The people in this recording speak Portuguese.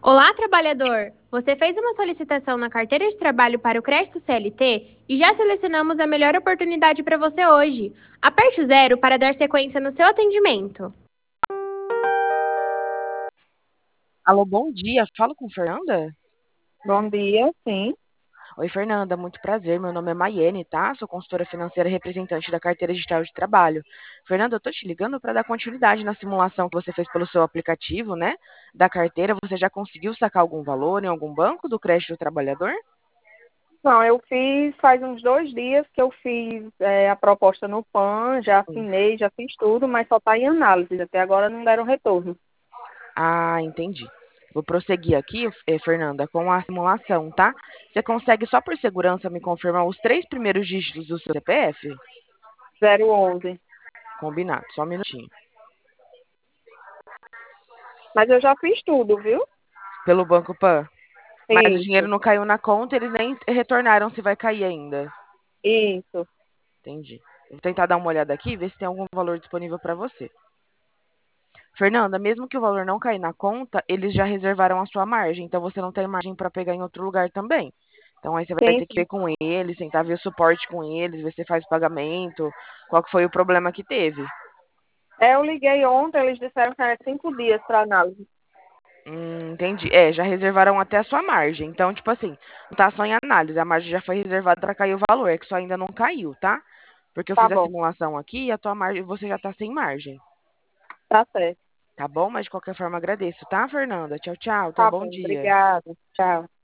Olá, trabalhador! Você fez uma solicitação na carteira de trabalho para o crédito CLT e já selecionamos a melhor oportunidade para você hoje. Aperte o zero para dar sequência no seu atendimento. Alô, bom dia. Falo com Fernanda? Bom dia, sim. Oi, Fernanda, muito prazer. Meu nome é Maiene, tá? Sou consultora financeira e representante da carteira digital de trabalho. Fernanda, eu tô te ligando para dar continuidade na simulação que você fez pelo seu aplicativo, né? Da carteira. Você já conseguiu sacar algum valor em algum banco do crédito do trabalhador? Não, eu fiz faz uns 2 dias que eu fiz a proposta no PAN, já Hum. assinei, já fiz tudo, mas só está em análise. Até agora não deram retorno. Ah, entendi. Vou prosseguir aqui, Fernanda, com a simulação, tá? Você consegue, só por segurança, me confirmar os três primeiros dígitos do seu CPF? 011. Combinado, só um minutinho. Mas eu já fiz tudo, viu? Pelo Banco Pan? Mas o dinheiro Isso, não caiu na conta, eles nem retornaram se vai cair ainda. isso. Entendi. Vou tentar dar uma olhada aqui e ver se tem algum valor disponível para você. Fernanda, mesmo que o valor não cair na conta, eles já reservaram a sua margem, então você não tem margem para pegar em outro lugar também. Então aí você vai Sim, ter que ver sim. com eles, tentar ver o suporte com eles, ver se faz o pagamento, qual que foi o problema que teve. Eu liguei ontem, eles disseram que era 5 dias para análise. Entendi. É, já reservaram até a sua margem. Então, tipo assim, não tá só em análise, a margem já foi reservada para cair o valor, é que só ainda não caiu, tá? Porque eu Tá fiz a bom, simulação aqui e a tua margem, você já tá sem margem. tá certo. Tá bom? Mas de qualquer forma agradeço, tá, Fernanda? Tchau, tchau. Tenha um Tá bom bom, dia. obrigada. Tchau.